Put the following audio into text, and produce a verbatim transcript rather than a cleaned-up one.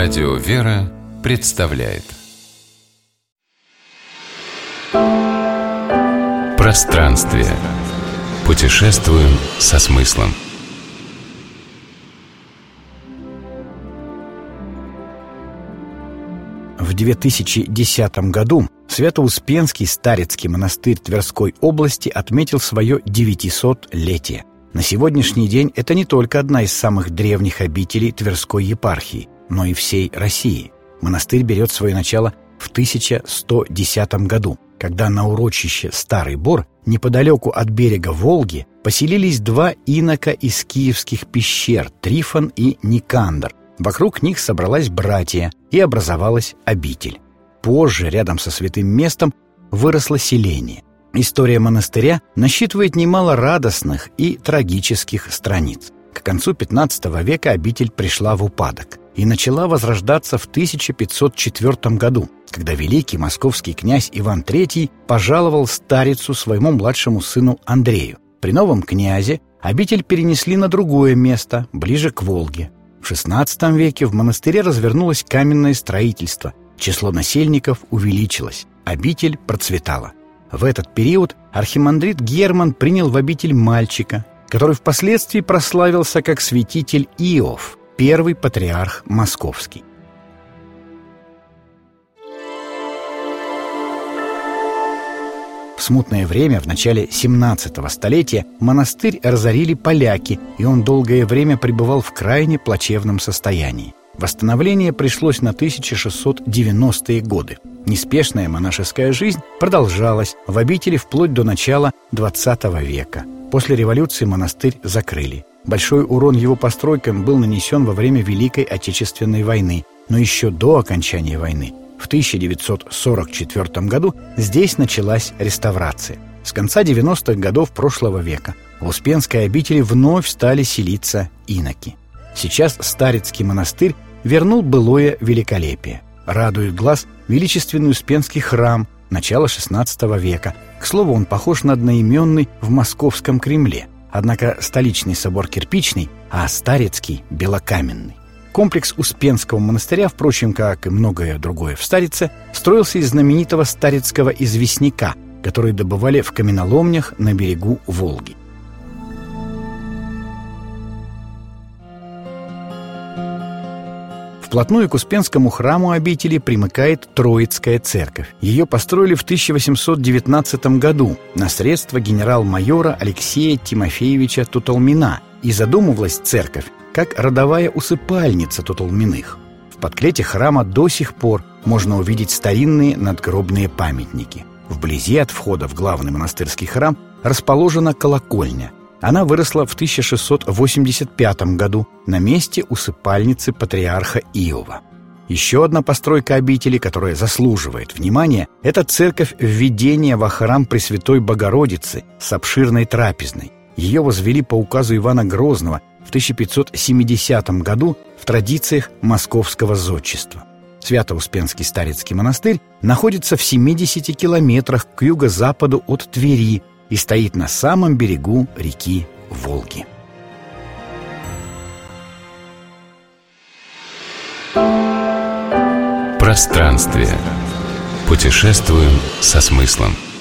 Радио «Вера» представляет Пространствие. Путешествуем со смыслом. В две тысячи десятом году Свято-Успенский старецкий монастырь Тверской области отметил свое девятисотлетие. На сегодняшний день это не только одна из самых древних обителей Тверской епархии, но и всей России. Монастырь берет свое начало в тысяча сто десятом году, когда на урочище Старый Бор, неподалеку от берега Волги, поселились два инока из киевских пещер Трифон и Никандр. Вокруг них собралась братья, и образовалась обитель. Позже, рядом со святым местом, выросло селение. История монастыря насчитывает немало радостных и трагических страниц. К концу пятнадцатого века обитель пришла в упадок и начала возрождаться в тысяча пятьсот четвёртом году, когда великий московский князь Иван третий пожаловал старицу своему младшему сыну Андрею. При новом князе обитель перенесли на другое место, ближе к Волге. В шестнадцатом веке в монастыре развернулось каменное строительство, число насельников увеличилось, обитель процветала. В этот период архимандрит Герман принял в обитель мальчика, который впоследствии прославился как святитель Иов, первый патриарх московский. В смутное время, в начале семнадцатого столетия, монастырь разорили поляки, и он долгое время пребывал в крайне плачевном состоянии. Восстановление пришлось на тысяча шестьсот девяностые годы. Неспешная монашеская жизнь продолжалась в обители вплоть до начала двадцатого века. После революции монастырь закрыли. Большой урон его постройкам был нанесен во время Великой Отечественной войны, но еще до окончания войны. В тысяча девятьсот сорок четвёртом году здесь началась реставрация. С конца девяностых годов прошлого века в Успенской обители вновь стали селиться иноки. Сейчас старецкий монастырь вернул былое великолепие. Радует глаз величественный Успенский храм начала шестнадцатого века. К слову, он похож на одноименный в Московском Кремле. Однако столичный собор кирпичный, а старецкий белокаменный. Комплекс Успенского монастыря, впрочем, как и многое другое в Старице, строился из знаменитого старецкого известняка, который добывали в каменоломнях на берегу Волги. Вплотную к Успенскому храму обители примыкает Троицкая церковь. Ее построили в тысяча восемьсот девятнадцатом году на средства генерал-майора Алексея Тимофеевича Тутолмина, и задумывалась церковь как родовая усыпальница Тутолминых. В подклете храма до сих пор можно увидеть старинные надгробные памятники. Вблизи от входа в главный монастырский храм расположена колокольня. Она выросла в тысяча шестьсот восемьдесят пятом году на месте усыпальницы патриарха Иова. Еще одна постройка обители, которая заслуживает внимания, это церковь введения во храм Пресвятой Богородицы с обширной трапезной. Ее возвели по указу Ивана Грозного в тысяча пятьсот семидесятом году в традициях московского зодчества. Свято-Успенский старецкий монастырь находится в семидесяти километрах к юго-западу от Твери и стоит на самом берегу реки Волги. Пространствие. Путешествуем со смыслом.